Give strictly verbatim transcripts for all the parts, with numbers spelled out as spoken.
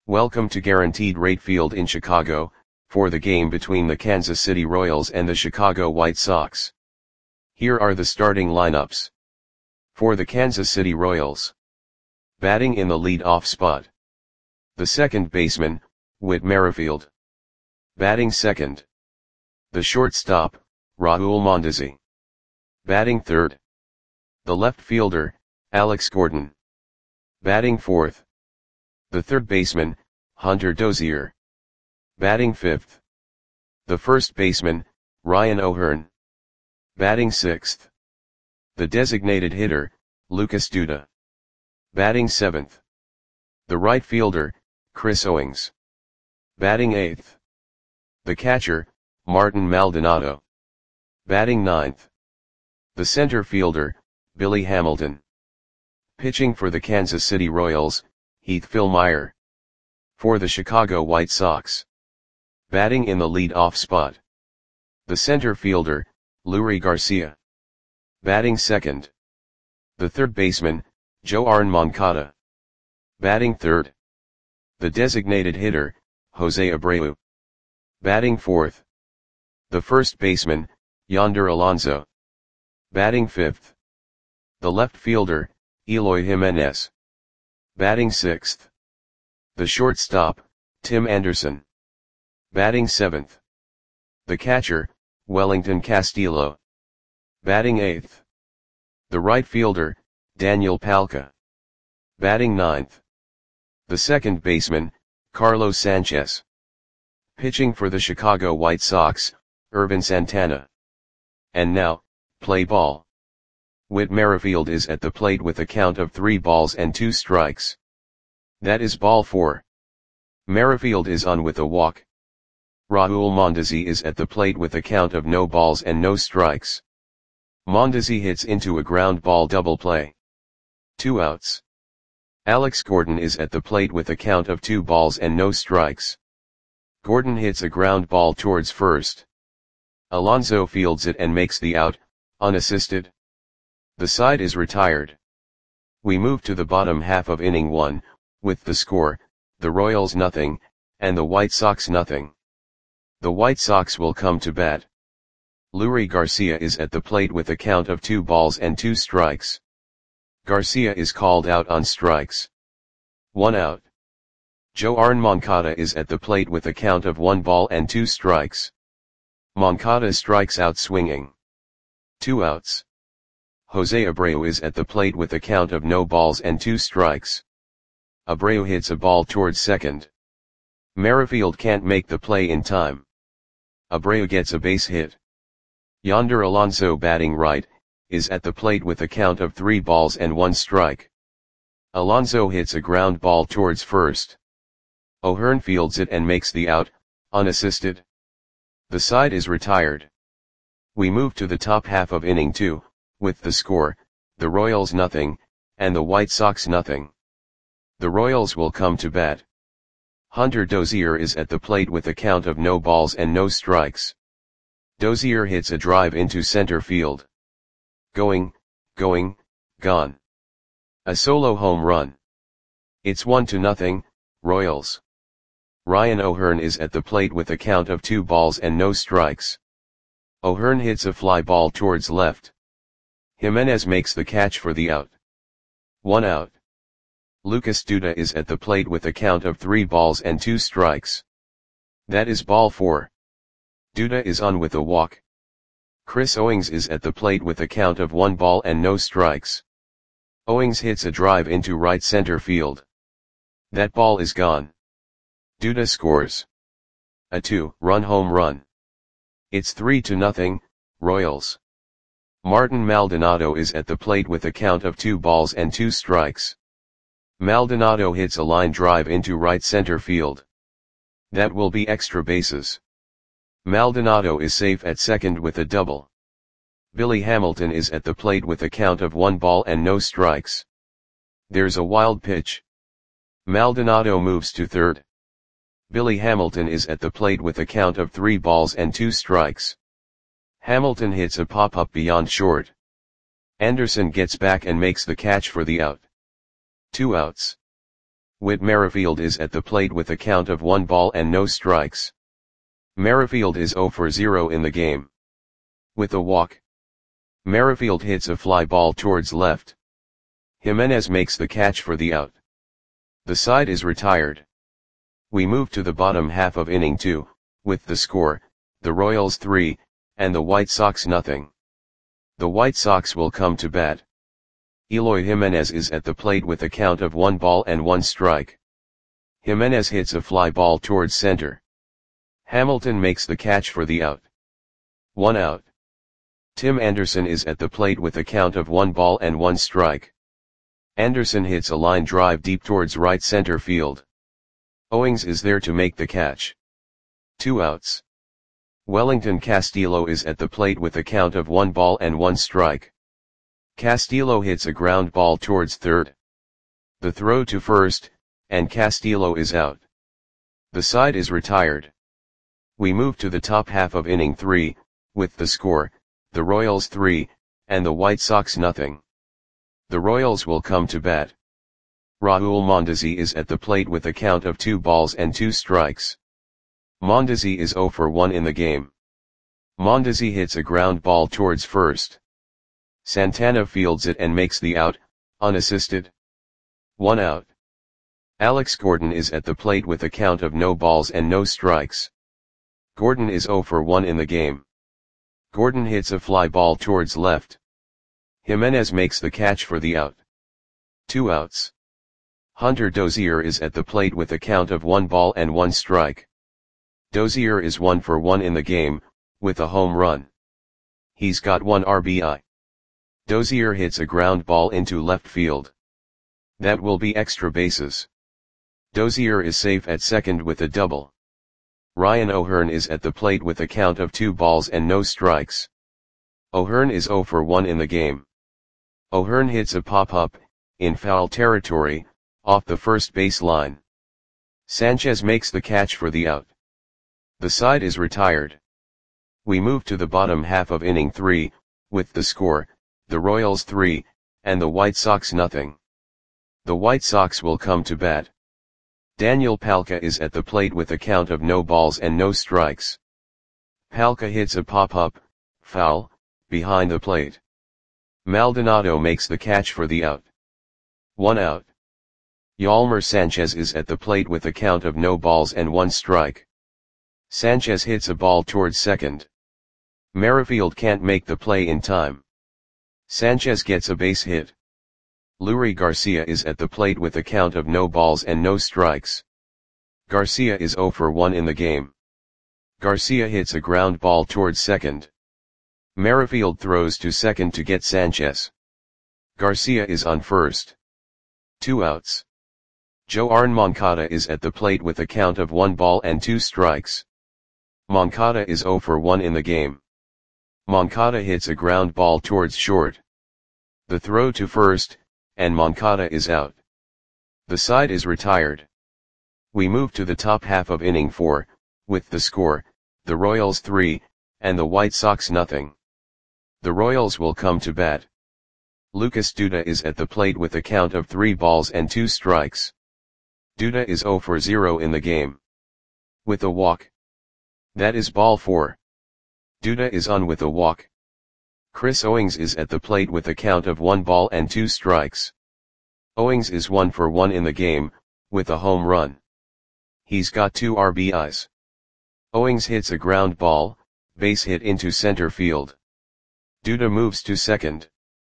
Welcome to Guaranteed Rate Field in Chicago, for the game between the Kansas City Royals and the Chicago White Sox. Here are the starting lineups. For the Kansas City Royals. Batting in the lead-off spot. The second baseman, Whit Merrifield. Batting second. The shortstop, Raul Mondesi. Batting third. The left fielder, Alex Gordon. Batting fourth. The third baseman, Hunter Dozier. Batting fifth. The first baseman, Ryan O'Hearn. Batting sixth. The designated hitter, Lucas Duda. Batting seventh. The right fielder, Chris Owings. Batting eighth. The catcher, Martin Maldonado. Batting ninth. The center fielder, Billy Hamilton. Pitching for the Kansas City Royals, Heath Fillmyer. For the Chicago White Sox. Batting in the lead-off spot. The center fielder, Leury Garcia. Batting second. The third baseman, Joan Moncada. Batting third. The designated hitter, Jose Abreu. Batting fourth. The first baseman, Yonder Alonso. Batting fifth. The left fielder, Eloy Jimenez. Batting sixth. The shortstop, Tim Anderson. Batting seventh. The catcher, Wellington Castillo. Batting eighth. The right fielder, Daniel Palka. Batting ninth. The second baseman, Carlos Sanchez. Pitching for the Chicago White Sox, Ervin Santana. And now, play ball. Whit Merrifield is at the plate with a count of three balls and two strikes. That is ball four. Merrifield is on with a walk. Raul Mondesi is at the plate with a count of no balls and no strikes. Mondesi hits into a ground ball double play. Two outs. Alex Gordon is at the plate with a count of two balls and no strikes. Gordon hits a ground ball towards first. Alonso fields it and makes the out, unassisted. The side is retired. We move to the bottom half of inning one, with the score, the Royals nothing, and the White Sox nothing. The White Sox will come to bat. Leury Garcia is at the plate with a count of two balls and two strikes. Garcia is called out on strikes. One out. Joan Moncada is at the plate with a count of one ball and two strikes. Moncada strikes out swinging. Two outs. Jose Abreu is at the plate with a count of no balls and two strikes. Abreu hits a ball towards second. Merrifield can't make the play in time. Abreu gets a base hit. Yonder Alonso, batting right, is at the plate with a count of three balls and one strike. Alonso hits a ground ball towards first. O'Hearn fields it and makes the out, unassisted. The side is retired. We move to the top half of inning two, with the score, the Royals nothing, and the White Sox nothing. The Royals will come to bat. Hunter Dozier is at the plate with a count of no balls and no strikes. Dozier hits a drive into center field. Going, going, gone. A solo home run. It's one to nothing, Royals. Ryan O'Hearn is at the plate with a count of two balls and no strikes. O'Hearn hits a fly ball towards left. Jimenez makes the catch for the out. One out. Lucas Duda is at the plate with a count of three balls and two strikes. That is ball four. Duda is on with a walk. Chris Owings is at the plate with a count of one ball and no strikes. Owings hits a drive into right center field. That ball is gone. Duda scores a two-run home run. It's three to nothing, Royals. Martin Maldonado is at the plate with a count of two balls and two strikes. Maldonado hits a line drive into right center field. That will be extra bases. Maldonado is safe at second with a double. Billy Hamilton is at the plate with a count of one ball and no strikes. There's a wild pitch. Maldonado moves to third. Billy Hamilton is at the plate with a count of three balls and two strikes. Hamilton hits a pop-up beyond short. Anderson gets back and makes the catch for the out. Two outs. Whit Merrifield is at the plate with a count of one ball and no strikes. Merrifield is zero for zero in the game. With a walk, Merrifield hits a fly ball towards left. Jimenez makes the catch for the out. The side is retired. We move to the bottom half of inning two, with the score, the Royals three, and the White Sox nothing. The White Sox will come to bat. Eloy Jimenez is at the plate with a count of one ball and one strike. Jimenez hits a fly ball towards center. Hamilton makes the catch for the out. One out. Tim Anderson is at the plate with a count of one ball and one strike. Anderson hits a line drive deep towards right center field. Owings is there to make the catch. Two outs. Wellington Castillo is at the plate with a count of one ball and one strike. Castillo hits a ground ball towards third. The throw to first, and Castillo is out. The side is retired. We move to the top half of inning three, with the score, the Royals three, and the White Sox nothing. The Royals will come to bat. Raul Mondesi is at the plate with a count of two balls and two strikes. Mondesi is zero for one in the game. Mondesi hits a ground ball towards first. Santana fields it and makes the out, unassisted. One out. Alex Gordon is at the plate with a count of no balls and no strikes. Gordon is zero for one in the game. Gordon hits a fly ball towards left. Jimenez makes the catch for the out. Two outs. Hunter Dozier is at the plate with a count of one ball and one strike. Dozier is one for one in the game, with a home run. He's got one R B I. Dozier hits a ground ball into left field. That will be extra bases. Dozier is safe at second with a double. Ryan O'Hearn is at the plate with a count of two balls and no strikes. O'Hearn is zero for one in the game. O'Hearn hits a pop-up, in foul territory, off the first base line. Sanchez makes the catch for the out. The side is retired. We move to the bottom half of inning three, with the score, the Royals three, and the White Sox nothing. The White Sox will come to bat. Daniel Palka is at the plate with a count of no balls and no strikes. Palka hits a pop-up, foul, behind the plate. Maldonado makes the catch for the out. One out. Yolmer Sanchez is at the plate with a count of no balls and one strike. Sanchez hits a ball towards second. Merrifield can't make the play in time. Sanchez gets a base hit. Leury Garcia is at the plate with a count of no balls and no strikes. Garcia is zero for one in the game. Garcia hits a ground ball towards second. Merrifield throws to second to get Sanchez. Garcia is on first. Two outs. Joarn Moncada is at the plate with a count of one ball and two strikes. Moncada is zero for one in the game. Moncada hits a ground ball towards short. The throw to first, and Moncada is out. The side is retired. We move to the top half of inning four, with the score, the Royals three, and the White Sox nothing. The Royals will come to bat. Lucas Duda is at the plate with a count of three balls and two strikes. Duda is zero for zero in the game. With a walk. That is ball four. Duda is on with a walk. Chris Owings is at the plate with a count of one ball and two strikes. Owings is one for one in the game, with a home run. He's got two R B Is. Owings hits a ground ball, base hit into center field. Duda moves to second.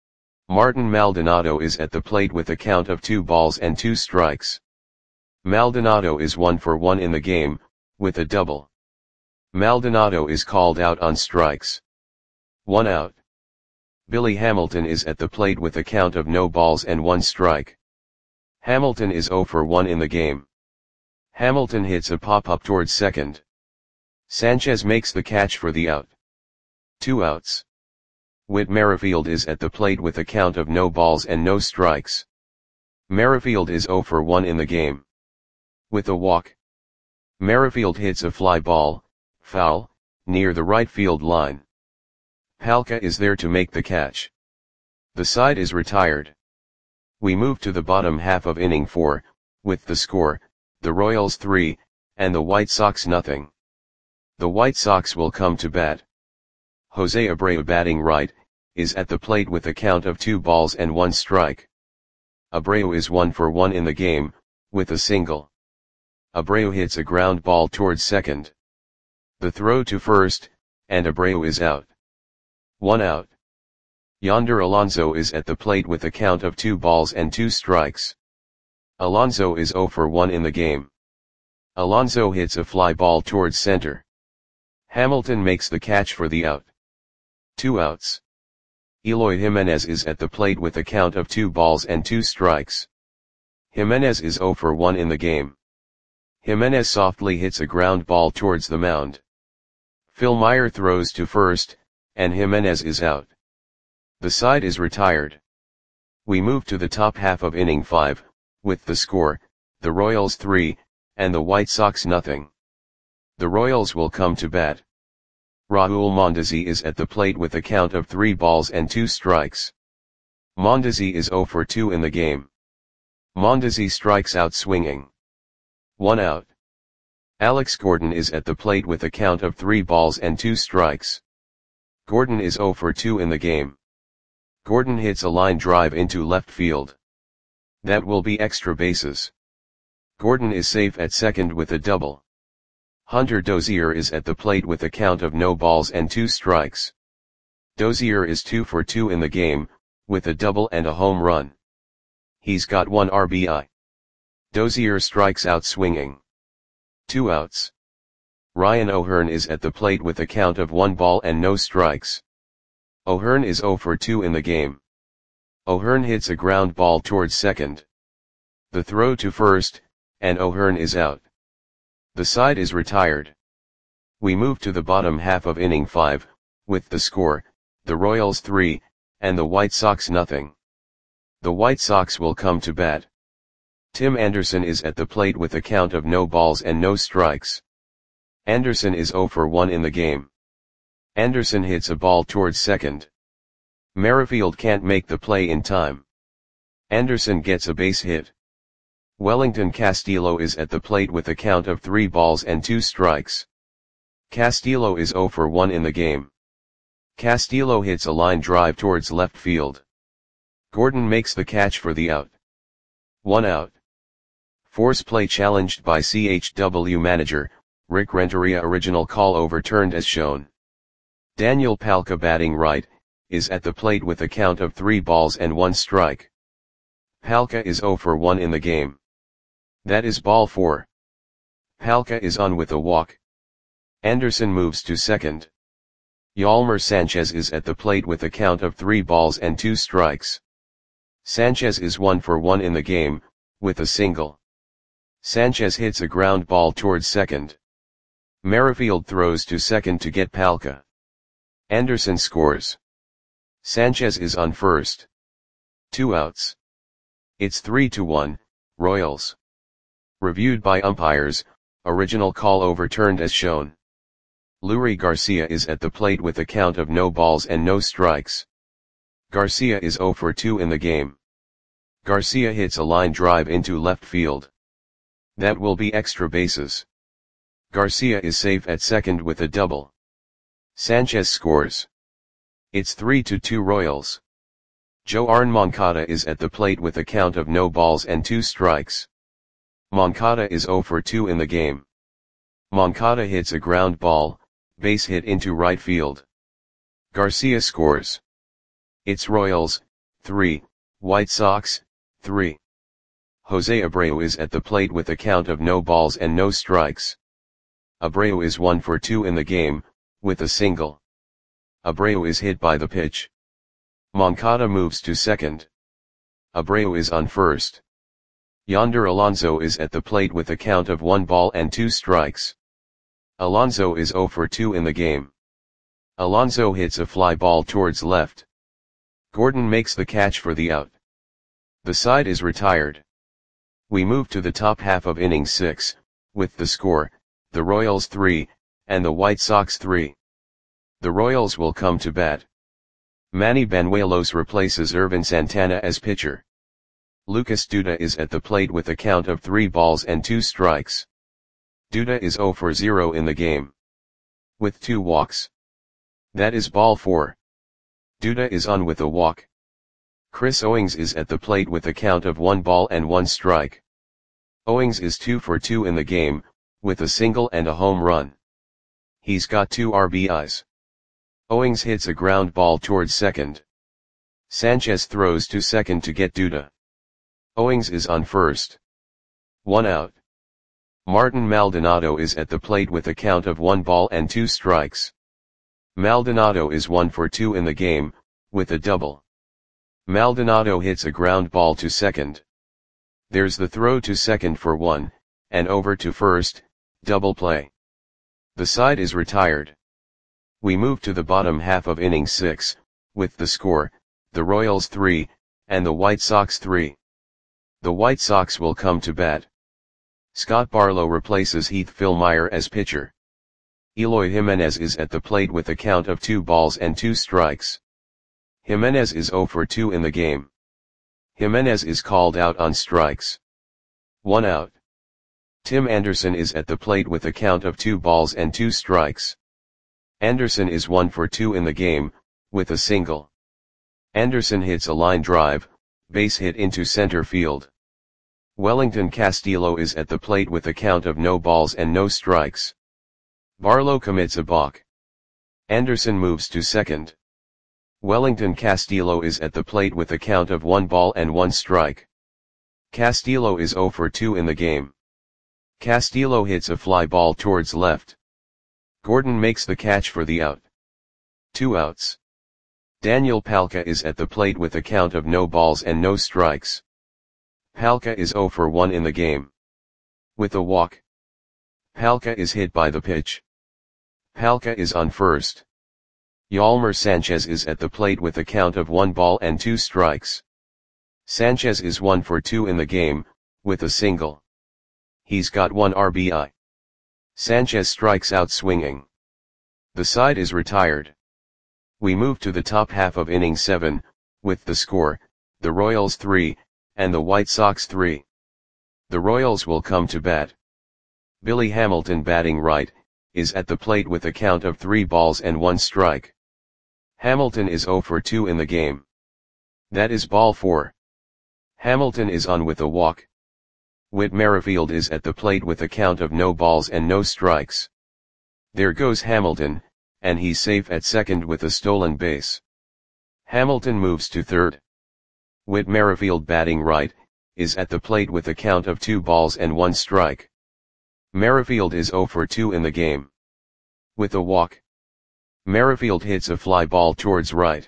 Martin Maldonado is at the plate with a count of two balls and two strikes. Maldonado is one for one in the game, with a double. Maldonado is called out on strikes. One out. Billy Hamilton is at the plate with a count of no balls and one strike. Hamilton is zero for one in the game. Hamilton hits a pop-up towards second. Sanchez makes the catch for the out. Two outs. Whit Merrifield is at the plate with a count of no balls and no strikes. Merrifield is zero for one in the game. With a walk. Merrifield hits a fly ball, foul, near the right field line. Palka is there to make the catch. The side is retired. We move to the bottom half of inning four, with the score, the Royals three, and the White Sox nothing. The White Sox will come to bat. Jose Abreu batting right, is at the plate with a count of two balls and one strike. Abreu is one for one in the game, with a single. Abreu hits a ground ball towards second. The throw to first, and Abreu is out. One out. Yonder Alonso is at the plate with a count of two balls and two strikes. Alonso is zero for one in the game. Alonso hits a fly ball towards center. Hamilton makes the catch for the out. Two outs. Eloy Jimenez is at the plate with a count of two balls and two strikes. Jimenez is zero for one in the game. Jimenez softly hits a ground ball towards the mound. Phil Meyer throws to first, and Jimenez is out. The side is retired. We move to the top half of inning five, with the score, the Royals three, and the White Sox nothing. The Royals will come to bat. Raul Mondesi is at the plate with a count of three balls and two strikes. Mondesi is zero for two in the game. Mondesi strikes out swinging. One out. Alex Gordon is at the plate with a count of three balls and two strikes. Gordon is zero for two in the game. Gordon hits a line drive into left field. That will be extra bases. Gordon is safe at second with a double. Hunter Dozier is at the plate with a count of no balls and two strikes. Dozier is two for two in the game, with a double and a home run. He's got one R B I. Dozier strikes out swinging. Two outs. Ryan O'Hearn is at the plate with a count of one ball and no strikes. O'Hearn is zero for two in the game. O'Hearn hits a ground ball towards second. The throw to first, and O'Hearn is out. The side is retired. We move to the bottom half of inning five, with the score, the Royals three, and the White Sox nothing. The White Sox will come to bat. Tim Anderson is at the plate with a count of no balls and no strikes. Anderson is zero for one in the game. Anderson hits a ball towards second. Merrifield can't make the play in time. Anderson gets a base hit. Wellington Castillo is at the plate with a count of three balls and two strikes. Castillo is zero for one in the game. Castillo hits a line drive towards left field. Gordon makes the catch for the out. One out. Force play challenged by C H W manager, Rick Renteria. Original call overturned as shown. Daniel Palka batting right, is at the plate with a count of three balls and one strike. Palka is zero for one in the game. That is ball four. Palka is on with a walk. Anderson moves to second. Yolmer Sanchez is at the plate with a count of three balls and two strikes. Sanchez is one for one in the game, with a single. Sanchez hits a ground ball towards second. Merrifield throws to second to get Palka. Anderson scores. Sanchez is on first. Two outs. It's three to one, Royals. Reviewed by umpires, original call overturned as shown. Leury Garcia is at the plate with a count of no balls and no strikes. Garcia is zero for two in the game. Garcia hits a line drive into left field. That will be extra bases. Garcia is safe at second with a double. Sanchez scores. It's three to two Royals. Joarn Moncada is at the plate with a count of no balls and two strikes. Moncada is zero for two in the game. Moncada hits a ground ball, base hit into right field. Garcia scores. It's Royals, three, White Sox, three. Jose Abreu is at the plate with a count of no balls and no strikes. Abreu is one for two in the game, with a single. Abreu is hit by the pitch. Moncada moves to second. Abreu is on first. Yonder Alonso is at the plate with a count of one ball and two strikes. Alonso is zero for two in the game. Alonso hits a fly ball towards left. Gordon makes the catch for the out. The side is retired. We move to the top half of inning six, with the score, the Royals three, and the White Sox three. The Royals will come to bat. Manny Banuelos replaces Irvin Santana as pitcher. Lucas Duda is at the plate with a count of three balls and two strikes. Duda is zero for zero in the game, with two walks. That is ball four. Duda is on with a walk. Chris Owings is at the plate with a count of one ball and one strike. Owings is two for two in the game, with a single and a home run. He's got two R B Is. Owings hits a ground ball towards second. Sanchez throws to second to get Duda. Owings is on first. One out. Martin Maldonado is at the plate with a count of one ball and two strikes. Maldonado is one for two in the game, with a double. Maldonado hits a ground ball to second. There's the throw to second for one, and over to first, double play. The side is retired. We move to the bottom half of inning six, with the score, the Royals three, and the White Sox three. The White Sox will come to bat. Scott Barlow replaces Heath Fillmyer as pitcher. Eloy Jimenez is at the plate with a count of two balls and two strikes. Jimenez is zero for two in the game. Jimenez is called out on strikes. One out. Tim Anderson is at the plate with a count of two balls and two strikes. Anderson is one for two in the game, with a single. Anderson hits a line drive, base hit into center field. Wellington Castillo is at the plate with a count of no balls and no strikes. Barlow commits a balk. Anderson moves to second. Wellington Castillo is at the plate with a count of one ball and one strike. Castillo is zero for two in the game. Castillo hits a fly ball towards left. Gordon makes the catch for the out. Two outs. Daniel Palka is at the plate with a count of no balls and no strikes. Palka is zero for one in the game. With a walk. Palka is hit by the pitch. Palka is on first. Yolmer Sanchez is at the plate with a count of one ball and two strikes. Sanchez is one for two in the game, with a single. He's got one R B I. Sanchez strikes out swinging. The side is retired. We move to the top half of inning seven, with the score, the Royals three, and the White Sox three. The Royals will come to bat. Billy Hamilton, batting right, is at the plate with a count of three balls and one strike. Hamilton is zero for two in the game. That is ball four. Hamilton is on with a walk. Whit Merrifield is at the plate with a count of no balls and no strikes. There goes Hamilton, and he's safe at second with a stolen base. Hamilton moves to third. Whit Merrifield, batting right, is at the plate with a count of two balls and one strike. Merrifield is zero for two in the game. With a walk. Merrifield hits a fly ball towards right.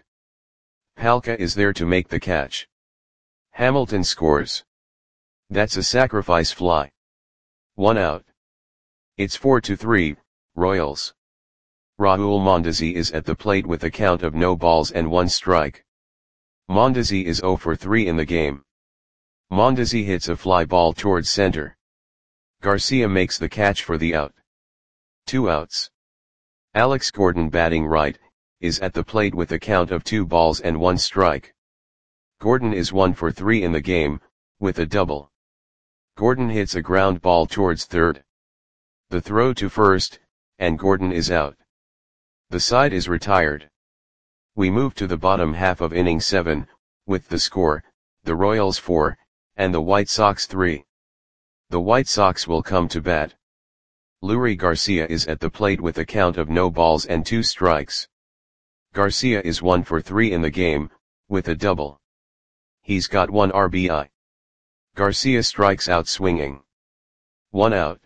Palka is there to make the catch. Hamilton scores. That's a sacrifice fly. One out. It's four to three, Royals. Raul Mondesi is at the plate with a count of no balls and one strike. Mondesi is zero for three in the game. Mondesi hits a fly ball towards center. Garcia makes the catch for the out. Two outs. Alex Gordon, batting right, is at the plate with a count of two balls and one strike. Gordon is one for three in the game, with a double. Gordon hits a ground ball towards third. The throw to first, and Gordon is out. The side is retired. We move to the bottom half of inning seven, with the score, the Royals four, and the White Sox three. The White Sox will come to bat. Leury Garcia is at the plate with a count of no balls and two strikes. Garcia is one for three in the game, with a double. He's got one R B I. Garcia strikes out swinging. One out.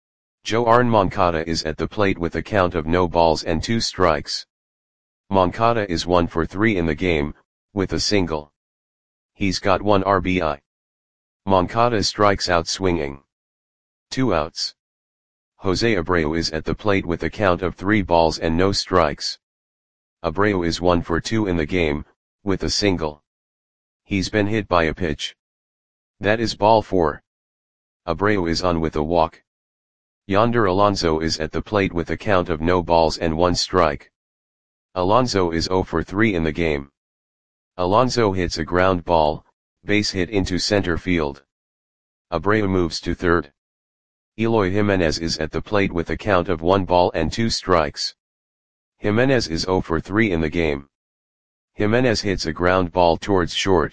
Joarn Moncada is at the plate with a count of no balls and two strikes. Moncada is one for three in the game, with a single. He's got one R B I. Moncada strikes out swinging. Two outs. Jose Abreu is at the plate with a count of three balls and no strikes. Abreu is one for two in the game, with a single. He's been hit by a pitch. That is ball four. Abreu is on with a walk. Yonder Alonso is at the plate with a count of no balls and one strike. Alonso is zero for three in the game. Alonso hits a ground ball, Base hit into center field. Abreu moves to third. Eloy Jimenez is at the plate with a count of one ball and two strikes. Jimenez is zero for three in the game. Jimenez hits a ground ball towards short.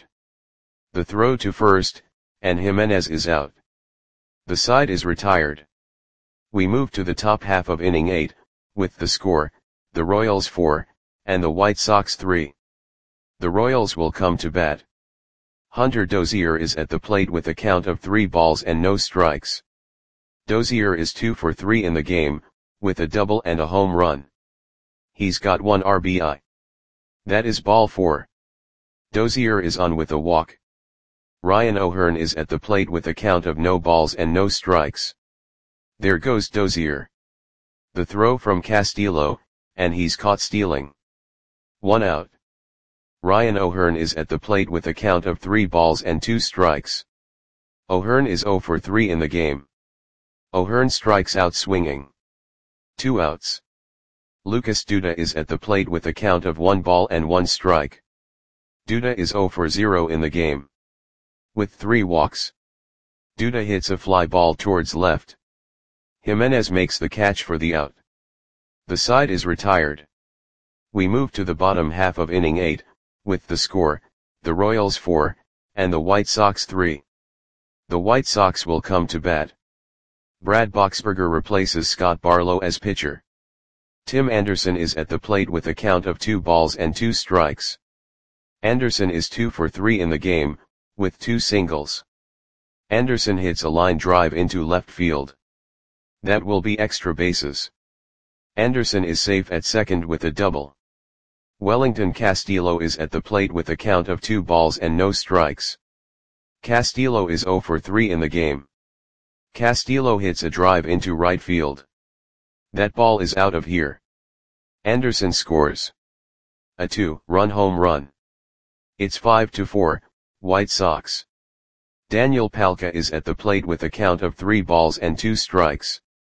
The throw to first, and Jimenez is out. The side is retired. We move to the top half of inning eight, with the score, the Royals four, and the White Sox three. The Royals will come to bat. Hunter Dozier is at the plate with a count of three balls and no strikes. Dozier is two for three in the game, with a double and a home run. He's got one R B I. That is ball four. Dozier is on with a walk. Ryan O'Hearn is at the plate with a count of no balls and no strikes. There goes Dozier. The throw from Castillo, and he's caught stealing. One out. Ryan O'Hearn is at the plate with a count of three balls and two strikes. O'Hearn is zero for three in the game. O'Hearn strikes out swinging. Two outs. Lucas Duda is at the plate with a count of one ball and one strike. Duda is zero for zero in the game. With three walks. Duda hits a fly ball towards left. Jimenez makes the catch for the out. The side is retired. We move to the bottom half of inning eight, with the score, the Royals four, and the White Sox three. The White Sox will come to bat. Brad Boxberger replaces Scott Barlow as pitcher. Tim Anderson is at the plate with a count of two balls and two strikes. Anderson is two for three in the game, with two singles. Anderson hits a line drive into left field. That will be extra bases. Anderson is safe at second with a double. Wellington Castillo is at the plate with a count of two balls and no strikes. Castillo is zero for three in the game. Castillo hits a drive into right field. That ball is out of here. Anderson scores a two-run home run. It's five to four, White Sox. Daniel Palka is at the plate with a count of three balls and two strikes.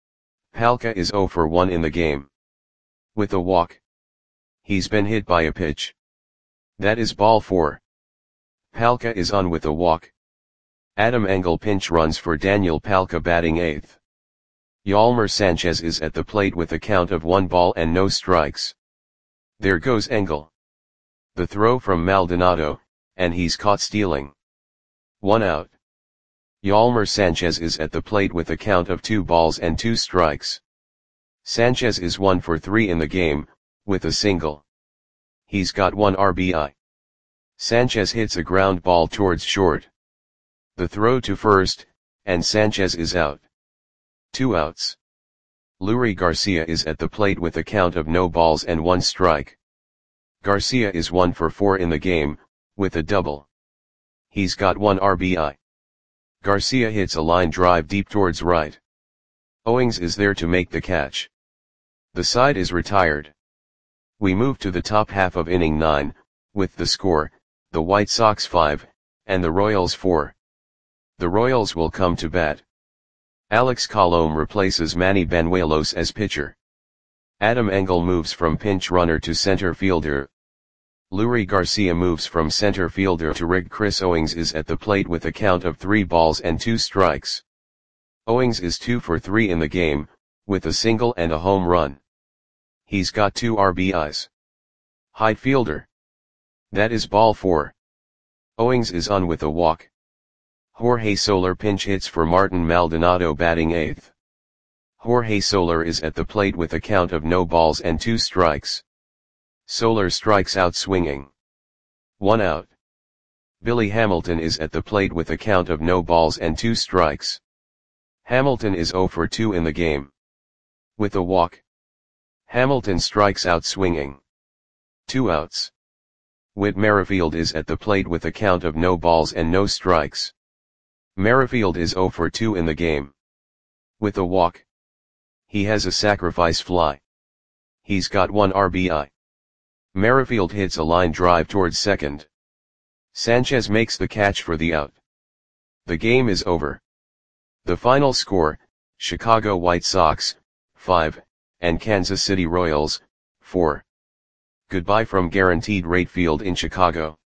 Palka is zero for one in the game. With a walk. He's been hit by a pitch. That is ball four. Palka is on with a walk. Adam Engel pinch runs for Daniel Palka batting eighth. Yolmer Sanchez is at the plate with a count of one ball and no strikes. There goes Engel. The throw from Maldonado, and he's caught stealing. One out. Yolmer Sanchez is at the plate with a count of two balls and two strikes. Sanchez is one for three in the game, with a single. He's got one R B I. Sanchez hits a ground ball towards short. The throw to first, and Sanchez is out. Two outs. Leury Garcia is at the plate with a count of no balls and one strike. Garcia is one for four in the game, with a double. He's got one R B I. Garcia hits a line drive deep towards right. Owings is there to make the catch. The side is retired. We move to the top half of inning nine, with the score, the White Sox five, and the Royals four. The Royals will come to bat. Alex Colome replaces Manny Banuelos as pitcher. Adam Engel moves from pinch runner to center fielder. Leury Garcia moves from center fielder to rig. Chris Owings is at the plate with a count of three balls and two strikes. Owings is two for three in the game, with a single and a home run. He's got two R B Is. High fielder. That is ball four. Owings is on with a walk. Jorge Soler pinch hits for Martin Maldonado batting eighth. Jorge Soler is at the plate with a count of no balls and two strikes. Soler strikes out swinging. One out. Billy Hamilton is at the plate with a count of no balls and two strikes. Hamilton is zero for two in the game. With a walk. Hamilton strikes out swinging. Two outs. Whit Merrifield is at the plate with a count of no balls and no strikes. Merrifield is zero for two in the game. With a walk. He has a sacrifice fly. He's got one R B I. Merrifield hits a line drive towards second. Sanchez makes the catch for the out. The game is over. The final score, Chicago White Sox, five, and Kansas City Royals, four. Goodbye from Guaranteed Rate Field in Chicago.